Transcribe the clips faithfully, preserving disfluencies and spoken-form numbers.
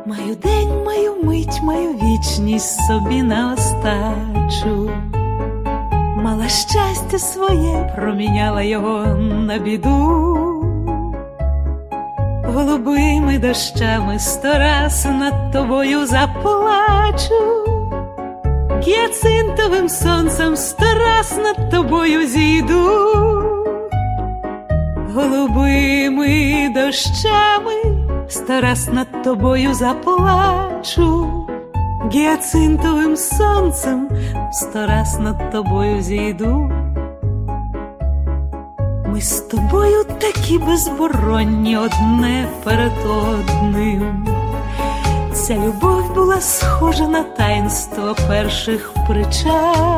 Маю день, маю мить, маю вічність собі на остачу. Мала щастя своє, проміняла його на біду. Голубими дощами сто раз над тобою заплачу. Гіацинтовим сонцем сто раз над тобою зійду. Голубими дощами сто раз над тобою заплачу. Гіацинтовим сонцем сто раз над тобою зійду. Ми з тобою такі безборонні одне перед одним. Ця любов була схожа на таїнство перших причасть.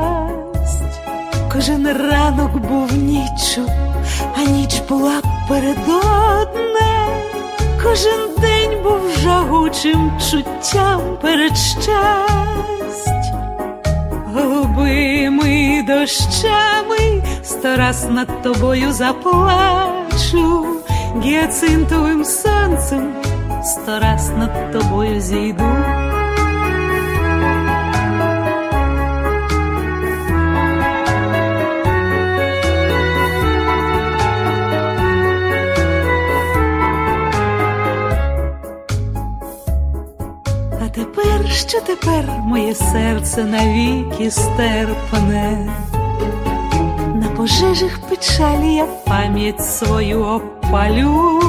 Кожен ранок був ніччю, а ніч була перед одне. Кожен день був жагучим чуттям перед щасть. Голубими дощами сто раз над тобою заплачу. Гіацинтовим сонцем сто раз над тобою зійду. А тепер, що тепер, моє серце навіки стерпне. На пожежах печалі я пам'ять свою опалю.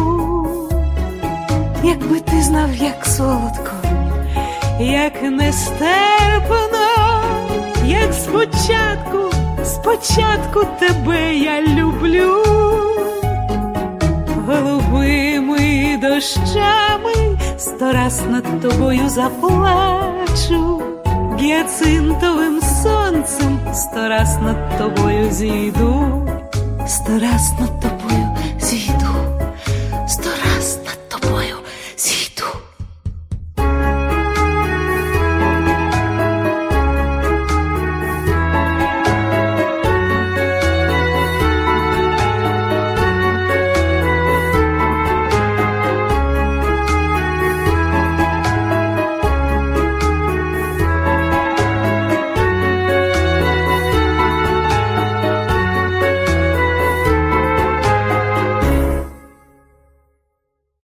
Якби ти знав, як солодко, як нестерпно, як спочатку, спочатку тебе я люблю. Голубими дощами сто раз над тобою заплачу. Гіацинтовим сонцем сто раз над тобою зійду. Сто раз над тобою